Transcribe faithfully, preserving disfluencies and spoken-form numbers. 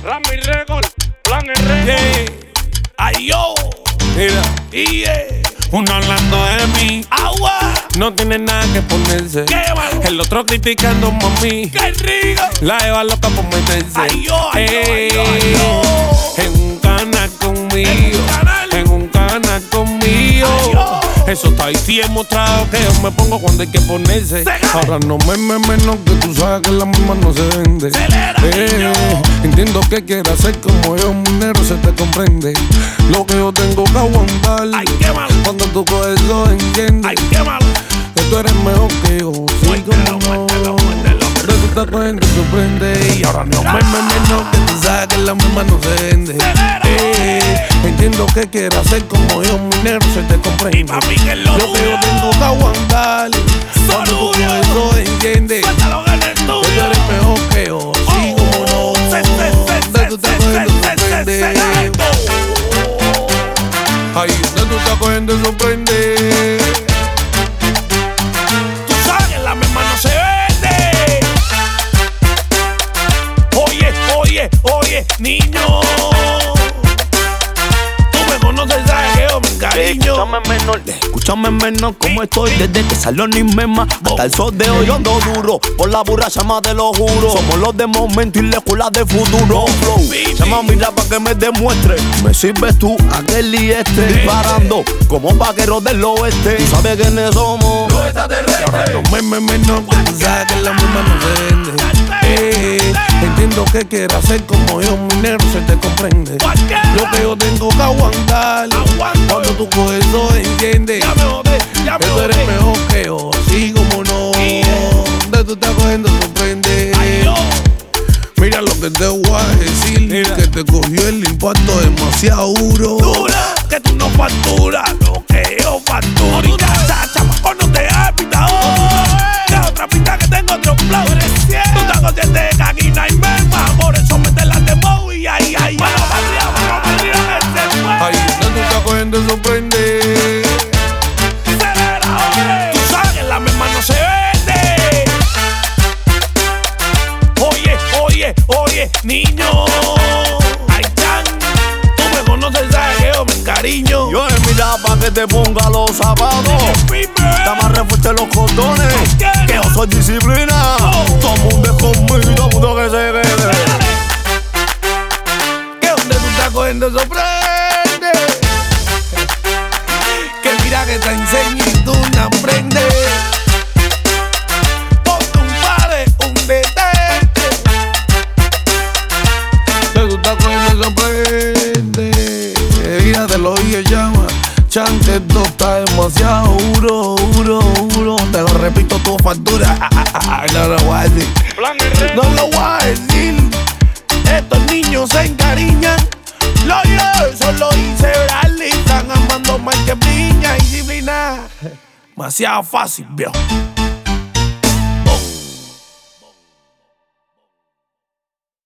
Plan mi récord, plan el récord. Yeah. Ay, yo. Mira. Yeah. Uno hablando de mí. Agua. No tiene nada que ponerse. Qué malo. El otro criticando mami. Qué rico. La Eva loca por meterse. Ay, yo, ay, yo, Ey, ay, yo, ay, yo. En un canal conmigo. En un canal. En un canal conmigo. Ay, yo. Eso está ahí, sí he mostrado que yo me pongo cuando hay que ponerse. Ahora no me me menos que tú sabes que la misma no se vende. Acelera, niño. Entiendo que quieras ser como yo, minero, se te comprende. Lo que yo tengo que aguantar. Ay, qué malo. Cuando tú coges lo entiendes. Ay, qué malo. Que tú eres mejor que yo. Sí, Muérdelo, como no. muérdelo, muérdelo. Pero tú estás cogiendo y sorprende. Y ahora no me me menos que tú sabes que la misma no se vende. Acelera. Eh, entiendo que quieras ser como yo, minero, se te comprende. Y papi, que es lo Lo que yo duro. tengo que aguantar. Cuando tú duro. coges lo entiendes. Suéltalo en el Que tú tuyo. eres mejor que yo. Sí, como no. Se, se, se, De tú estás se, cogiendo y se, se, se, sorprende. se, Ay, de tú estás cogiendo y sorprende. Tú sabes que la misma no se vende. Oye, oye, oye, niño. Tú me conoces, sabes que yo me encariño. Escúchame menor, escúchame menor, como estoy desde que salió ni mema. Hasta el sol de hoy yo ando duro, por la burra llama te lo juro. Somos los de momento y la escuela de futuro. Flow, llama mira pa' que me demuestre. Me sirves tú, aquel y este. Disparando como vaqueros del oeste. Tú sabes quiénes somos. Los extraterrestres. No me me menos que tú sabes que la misma no se vende. Eh, entiendo que quieras ser como yo, minero, se te comprende. Lo que yo tengo que aguantar. Aguanto. Cuando tú coges lo entiendes. Ya me jodé, ya me Que tú jodé. eres mejor que yo, sí como no. De tú estás cogiendo sorprende. Ay, yo. Mira lo que te voy a decir. Mira. Que te cogió el impacto demasiado duro. Dura, que tú no facturas lo que yo facturo. Ahorita, chamaco, no te hagas pitador. Que otra pista que tengo otro flow. Tú estás consciente de que aquí no hay merma. Por eso mete la demo y ay, ay, ay. Mano para arriba, mano para arriba, que se fue. Ay, de tú estás cogiendo sorprende. Acelera, oye. Tú sabes que la misma no se vende. Oye, oye, oye, niño. Ay, chan. Tú me conoces, sabes que yo me encariño. Yo he mirado pa' que te ponga los zapatos. Está más refuerte los cordones. Que yo soy disciplina. Todo el mundo es conmigo, todo el mundo que se quede. Que donde tú estás cogiendo sorprende. Que mira que te enseño y tú no aprendes. Ponte un pare, un detente. Que tú estás cogiendo sorprende. Mira, te lo oye, llama. Chante, esto está demasiado duro, duro, duro. Te lo repito, tu factura. Ah, ah, ah, no lo voy a decir. Plan el rey. No lo voy a decir. Estos niños se encariñan. Lo yo solo hice verle. Están amando más que piña y disciplina. Demasiado fácil, viejo.